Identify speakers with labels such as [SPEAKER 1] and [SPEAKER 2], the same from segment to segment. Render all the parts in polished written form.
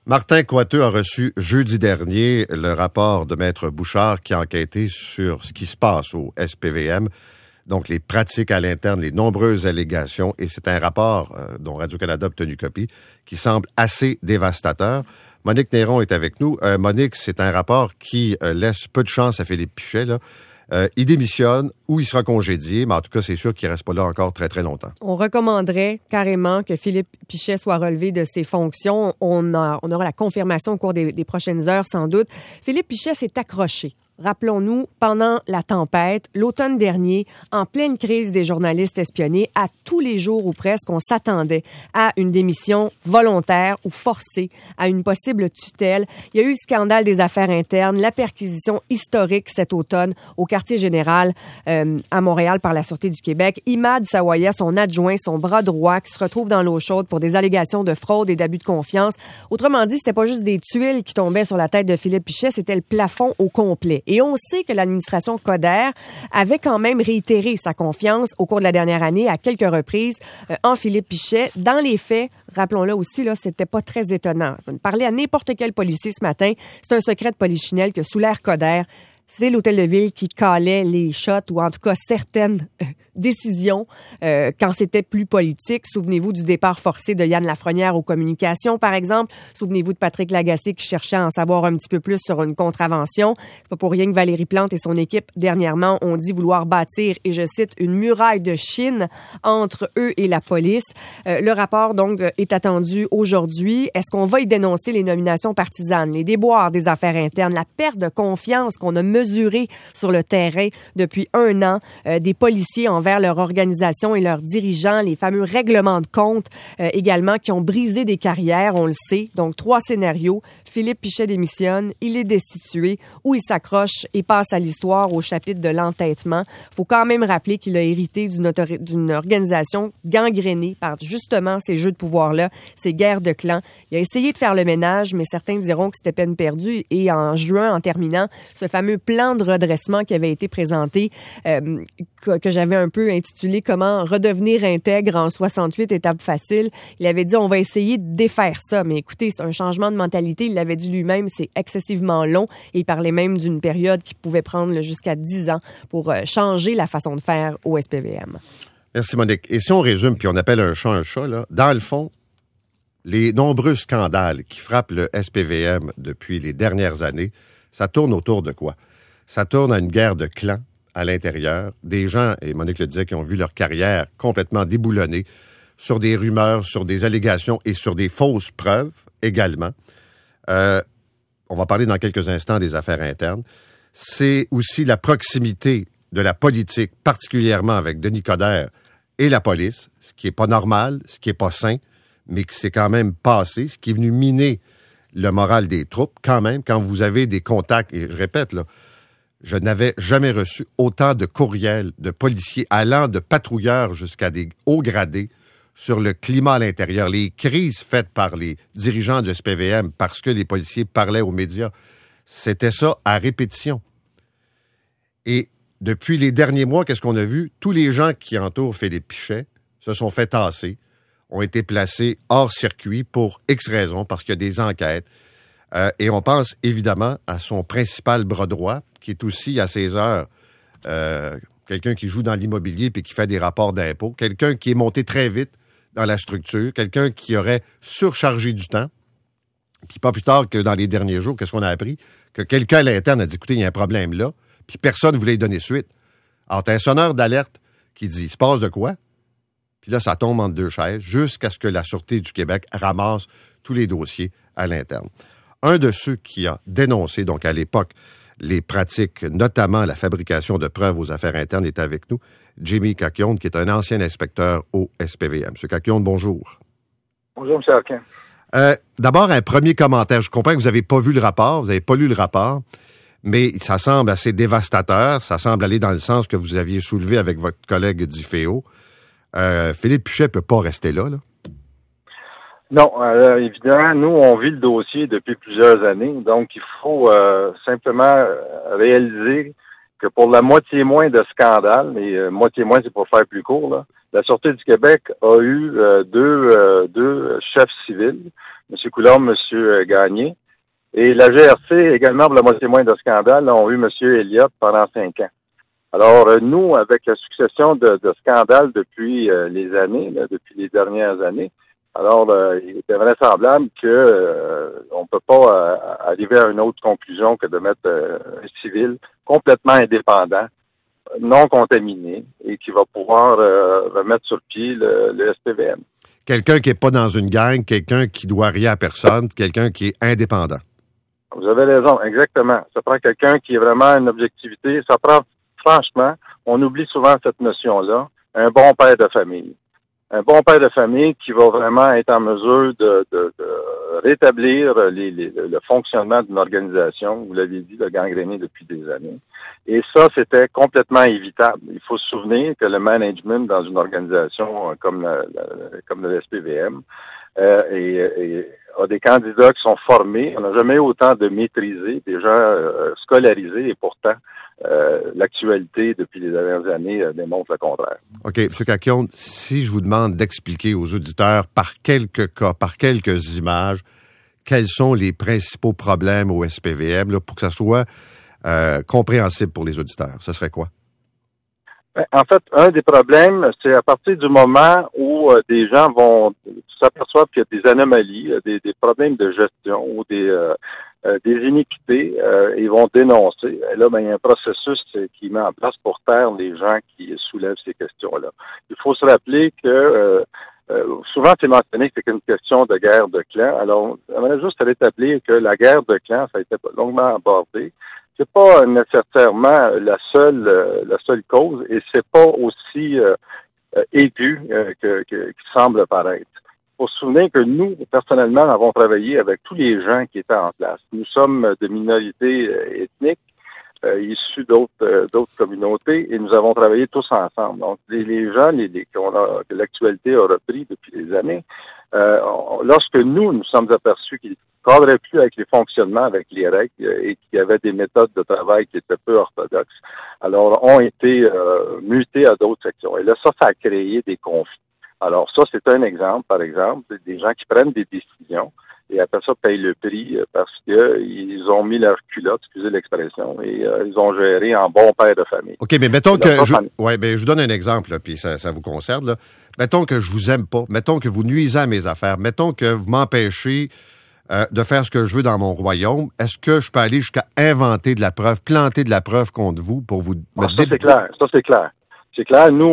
[SPEAKER 1] Martin Coiteux a reçu jeudi dernier le rapport de Maître Bouchard qui a enquêté sur ce qui se passe au SPVM, donc les pratiques à l'interne, les nombreuses allégations, et c'est un rapport dont Radio-Canada a obtenu copie qui semble assez dévastateur. Monique Néron est avec nous. Monique, c'est un rapport qui laisse peu de chance à Philippe Pichet, là. Il démissionne ou il sera congédié, mais en tout cas, c'est sûr qu'il ne reste pas là encore très, très longtemps.
[SPEAKER 2] On recommanderait carrément que Philippe Pichet soit relevé de ses fonctions. On aura la confirmation au cours des prochaines heures, sans doute. Philippe Pichet s'est accroché. Rappelons-nous, pendant la tempête, l'automne dernier, en pleine crise des journalistes espionnés, à tous les jours ou presque, on s'attendait à une démission volontaire ou forcée, à une possible tutelle. Il y a eu le scandale des affaires internes, la perquisition historique cet automne au quartier général à Montréal par la Sûreté du Québec. Imad Sawaya, son adjoint, son bras droit, qui se retrouve dans l'eau chaude pour des allégations de fraude et d'abus de confiance. Autrement dit, c'était pas juste des tuiles qui tombaient sur la tête de Philippe Pichet, c'était le plafond au complet. Et on sait que l'administration Coderre avait quand même réitéré sa confiance au cours de la dernière année à quelques reprises en Philippe Pichet. Dans les faits, rappelons-le aussi, là, c'était pas très étonnant. Parler à n'importe quel policier ce matin, c'est un secret de polichinelle que sous l'ère Coderre, c'est l'hôtel de ville qui calait les shots ou en tout cas certaines décisions quand c'était plus politique. Souvenez-vous du départ forcé de Yann Lafrenière aux communications, par exemple. Souvenez-vous de Patrick Lagacé qui cherchait à en savoir un petit peu plus sur une contravention. C'est pas pour rien que Valérie Plante et son équipe, dernièrement, ont dit vouloir bâtir, et je cite, une muraille de Chine entre eux et la police. Le rapport, donc, est attendu aujourd'hui. Est-ce qu'on va y dénoncer les nominations partisanes, les déboires des affaires internes, la perte de confiance qu'on a mesurée sur le terrain depuis un an des policiers envers leur organisation et leurs dirigeants, les fameux règlements de compte également qui ont brisé des carrières, on le sait. Donc, 3 scénarios. Philippe Pichet démissionne, il est destitué ou il s'accroche et passe à l'histoire au chapitre de l'entêtement. Il faut quand même rappeler qu'il a hérité d'une organisation gangrénée par justement ces jeux de pouvoir-là, ces guerres de clans. Il a essayé de faire le ménage, mais certains diront que c'était peine perdue. Et en juin, en terminant, ce fameux plan de redressement qui avait été présenté, que j'avais un peu intitulé « Comment redevenir intègre en 68 étapes faciles », il avait dit « On va essayer de défaire ça ». Mais écoutez, c'est un changement de mentalité. Il l'avait dit lui-même, c'est excessivement long. Il parlait même d'une période qui pouvait prendre jusqu'à 10 ans pour changer la façon de faire au SPVM.
[SPEAKER 1] Merci, Monique. Et si on résume, puis on appelle un chat, là, dans le fond, les nombreux scandales qui frappent le SPVM depuis les dernières années, ça tourne autour de quoi? Ça tourne à une guerre de clans à l'intérieur. Des gens, et Monique le disait, qui ont vu leur carrière complètement déboulonnée sur des rumeurs, sur des allégations et sur des fausses preuves également. On va parler dans quelques instants des affaires internes. C'est aussi la proximité de la politique, particulièrement avec Denis Coderre et la police, ce qui n'est pas normal, ce qui n'est pas sain, mais qui s'est quand même passé, ce qui est venu miner le moral des troupes, quand même, quand vous avez des contacts, et je répète, là, je n'avais jamais reçu autant de courriels de policiers allant de patrouilleurs jusqu'à des hauts gradés sur le climat à l'intérieur, les crises faites par les dirigeants du SPVM parce que les policiers parlaient aux médias. C'était ça à répétition. Et depuis les derniers mois, qu'est-ce qu'on a vu? Tous les gens qui entourent Philippe Pichet se sont fait tasser, ont été placés hors circuit pour X raisons, parce qu'il y a des enquêtes. Et on pense évidemment à son principal bras droit, qui est aussi à ses heures quelqu'un qui joue dans l'immobilier puis qui fait des rapports d'impôts, quelqu'un qui est monté très vite dans la structure, quelqu'un qui aurait surchargé du temps. Puis pas plus tard que dans les derniers jours, qu'est-ce qu'on a appris? Que quelqu'un à l'interne a dit, écoutez, il y a un problème là, puis personne ne voulait y donner suite. Alors, t'as un sonneur d'alerte qui dit, il se passe de quoi? Puis là, ça tombe entre deux chaises jusqu'à ce que la Sûreté du Québec ramasse tous les dossiers à l'interne. Un de ceux qui a dénoncé, donc à l'époque, les pratiques, notamment la fabrication de preuves aux affaires internes, est avec nous, Jimmy Cacchione, qui est un ancien inspecteur au SPVM. Monsieur Cacchione, bonjour.
[SPEAKER 3] Bonjour, M. Arquin.
[SPEAKER 1] D'abord, un premier commentaire. Je comprends que vous n'avez pas vu le rapport, vous n'avez pas lu le rapport, mais ça semble assez dévastateur. Ça semble aller dans le sens que vous aviez soulevé avec votre collègue d'IFEO. Philippe Pichet ne peut pas rester là.
[SPEAKER 3] Non, évidemment, nous, on vit le dossier depuis plusieurs années, donc il faut simplement réaliser que pour la moitié moins de scandales, et moitié moins, c'est pour faire plus court, là, la Sûreté du Québec a eu deux chefs civils, M. Coulombe, M. Gagné, et la GRC, également pour la moitié moins de scandales, ont eu M. Elliott pendant 5 ans. Alors, nous, avec la succession de scandales depuis les années, là, depuis les dernières années, alors il était vraisemblable que on peut pas arriver à une autre conclusion que de mettre un civil complètement indépendant, non contaminé, et qui va pouvoir remettre sur pied le SPVM.
[SPEAKER 1] Quelqu'un qui n'est pas dans une gang, quelqu'un qui doit rien à personne, quelqu'un qui est indépendant.
[SPEAKER 3] Vous avez raison, exactement. Ça prend quelqu'un qui est vraiment une objectivité. Ça prend, franchement, on oublie souvent cette notion-là, un bon père de famille. Un bon père de famille qui va vraiment être en mesure de rétablir le fonctionnement d'une organisation, vous l'avez dit, le gangréné depuis des années. Et ça, c'était complètement évitable. Il faut se souvenir que le management dans une organisation comme le SPVM a des candidats qui sont formés. On n'a jamais eu autant de maîtrisés, des gens scolarisés, et pourtant, l'actualité depuis les dernières années démontre le contraire.
[SPEAKER 1] OK, M. Caquione, si je vous demande d'expliquer aux auditeurs par quelques cas, par quelques images, quels sont les principaux problèmes au SPVM là, pour que ça soit compréhensible pour les auditeurs, ce serait quoi?
[SPEAKER 3] En fait, un des problèmes, c'est à partir du moment où des gens vont s'apercevoir qu'il y a des anomalies, des problèmes de gestion ou des iniquités, ils vont dénoncer. Et là, il y a un processus qui met en place pour taire les gens qui soulèvent ces questions-là. Il faut se rappeler que souvent c'est mentionné que c'est une question de guerre de clans. Alors, on juste à rétablir que la guerre de clans, ça a été longuement abordé. C'est pas nécessairement la seule cause, et c'est pas aussi aigu qu'il semble paraître. Il faut se souvenir que nous, personnellement, avons travaillé avec tous les gens qui étaient en place. Nous sommes de minorités ethniques, issus d'autres communautés, et nous avons travaillé tous ensemble. Donc, les gens que l'actualité a repris depuis des années, lorsque nous sommes aperçus qu'ils ne cadraient plus avec les fonctionnements, avec les règles, et qu'il y avait des méthodes de travail qui étaient peu orthodoxes, alors ont été mutés à d'autres sections. Et là, ça a créé des conflits. Alors ça, c'est un exemple, par exemple, des gens qui prennent des décisions et après ça payent le prix parce que ils ont mis leur culotte, excusez l'expression, et ils ont géré en bon père de famille.
[SPEAKER 1] OK, mais mettons que je vous donne un exemple, là, puis ça vous concerne, là. Mettons que je vous aime pas, mettons que vous nuisez à mes affaires, mettons que vous m'empêchez de faire ce que je veux dans mon royaume. Est-ce que je peux aller jusqu'à inventer de la preuve, planter de la preuve contre vous pour vous...
[SPEAKER 3] Ça, c'est clair. C'est clair, nous,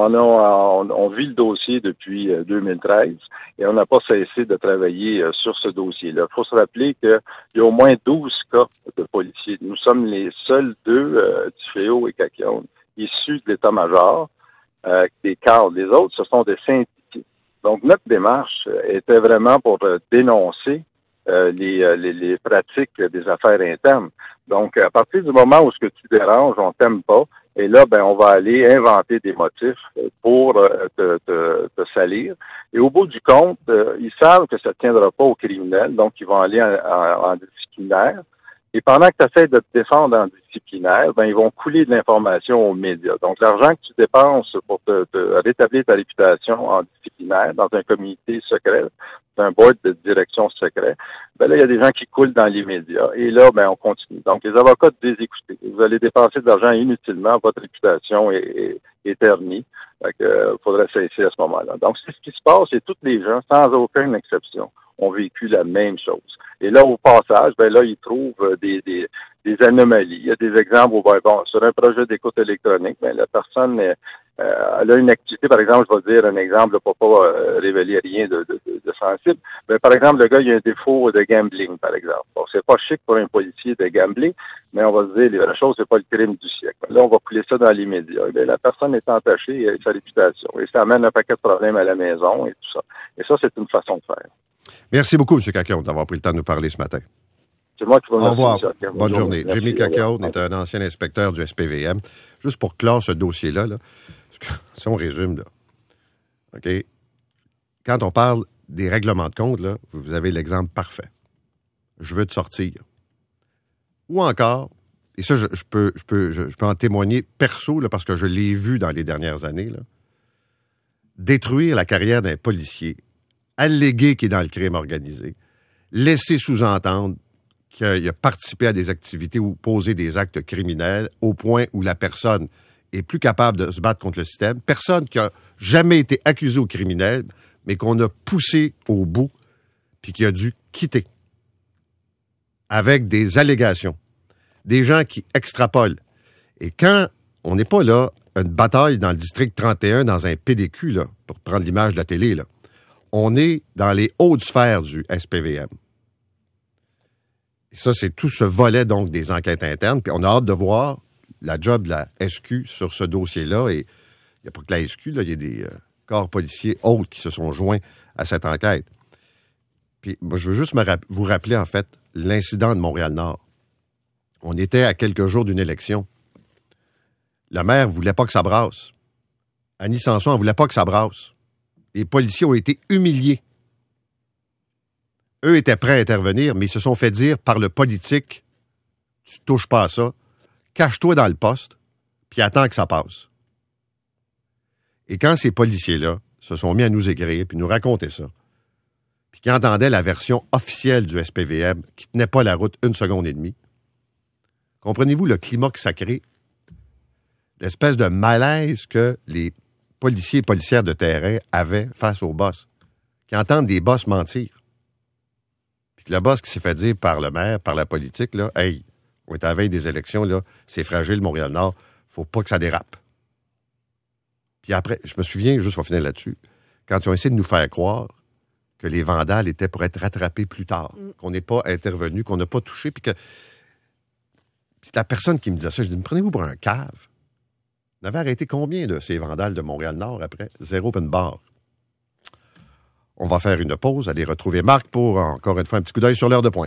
[SPEAKER 3] on vit le dossier depuis 2013 et on n'a pas cessé de travailler sur ce dossier-là. Il faut se rappeler qu'il y a au moins 12 cas de policiers. Nous sommes les seuls deux, Duféau et Caquione, issus de l'état-major, des cadres. Les autres, ce sont des syndiqués. Donc, notre démarche était vraiment pour dénoncer les pratiques des affaires internes. Donc, à partir du moment où ce que tu déranges, on t'aime pas, et là, on va aller inventer des motifs pour te salir. Et au bout du compte, ils savent que ça ne tiendra pas aux criminels, donc ils vont aller en disciplinaire. Et pendant que tu essaies de te défendre en disciplinaire, ils vont couler de l'information aux médias. Donc, l'argent que tu dépenses pour te rétablir ta réputation en disciplinaire dans un comité secret, un board de direction secret, là, il y a des gens qui coulent dans les médias. Et là, on continue. Donc, les avocats désécoutés. Vous allez dépenser de l'argent inutilement, votre réputation est ternie. Donc, il faudrait cesser à ce moment-là. Donc, c'est ce qui se passe et tous les gens, sans aucune exception, ont vécu la même chose. Et là, au passage, là, ils trouvent des anomalies. Il y a des exemples où, sur un projet d'écoute électronique, la personne elle a une activité, par exemple, je vais dire un exemple pour pas révéler rien de sensible. Mais par exemple, le gars, il a un défaut de gambling, par exemple. Bon, c'est pas chic pour un policier de gambler, mais on va se dire, la chose, c'est pas le crime du siècle. Là, on va couler ça dans les médias. La personne est entachée avec sa réputation. Et ça amène un paquet de problèmes à la maison et tout ça. Et ça, c'est une façon de faire.
[SPEAKER 1] Merci beaucoup, M. Caquione, d'avoir pris le temps de nous parler ce matin.
[SPEAKER 3] C'est moi qui vous remercie.
[SPEAKER 1] Au revoir. Bonne journée.
[SPEAKER 3] Merci.
[SPEAKER 1] Jimmy Caquione est un ancien inspecteur du SPVM. Juste pour clore ce dossier-là, si on résume, là, OK? Quand on parle des règlements de compte, là, vous avez l'exemple parfait. Je veux te sortir. Ou encore, et ça, je peux en témoigner perso, là, parce que je l'ai vu dans les dernières années, là, détruire la carrière d'un policier, alléguer qu'il est dans le crime organisé, laisser sous-entendre qu'il a participé à des activités ou posé des actes criminels au point où la personne est plus capable de se battre contre le système. Personne qui a jamais été accusé au criminel, mais qu'on a poussé au bout puis qui a dû quitter avec des allégations. Des gens qui extrapolent. Et quand on n'est pas là, une bataille dans le district 31, dans un PDQ, là, pour prendre l'image de la télé, là, on est dans les hautes sphères du SPVM. Et ça, c'est tout ce volet, donc, des enquêtes internes. Puis on a hâte de voir la job de la SQ sur ce dossier-là. Et il n'y a pas que la SQ, là, il y a des corps policiers autres qui se sont joints à cette enquête. Puis moi, je veux juste vous rappeler, en fait, l'incident de Montréal-Nord. On était à quelques jours d'une élection. Le maire ne voulait pas que ça brasse. Annie Sanson ne voulait pas que ça brasse. Les policiers ont été humiliés. Eux étaient prêts à intervenir, mais ils se sont fait dire par le politique, tu touches pas à ça, cache-toi dans le poste, puis attends que ça passe. Et quand ces policiers-là se sont mis à nous écrire, puis nous raconter ça, puis qui entendaient la version officielle du SPVM, qui tenait pas la route 1 seconde et demie, comprenez-vous le climat que ça crée? L'espèce de malaise que les policiers et policières de terrain avaient face aux boss, qui entendent des boss mentir. Puis que le boss qui s'est fait dire par le maire, par la politique, là, hey, on est à la veille des élections, là, c'est fragile, Montréal-Nord, faut pas que ça dérape. Puis après, je me souviens, juste pour finir là-dessus, quand ils ont essayé de nous faire croire que les vandales étaient pour être rattrapés plus tard, qu'on n'est pas intervenu, qu'on n'a pas touché, puis que... Puis la personne qui me disait ça, je dis, me prenez-vous pour un cave? On avait arrêté combien de ces vandales de Montréal-Nord après? 0 open bar. On va faire une pause, aller retrouver Marc pour, encore une fois, un petit coup d'œil sur l'heure de pointe.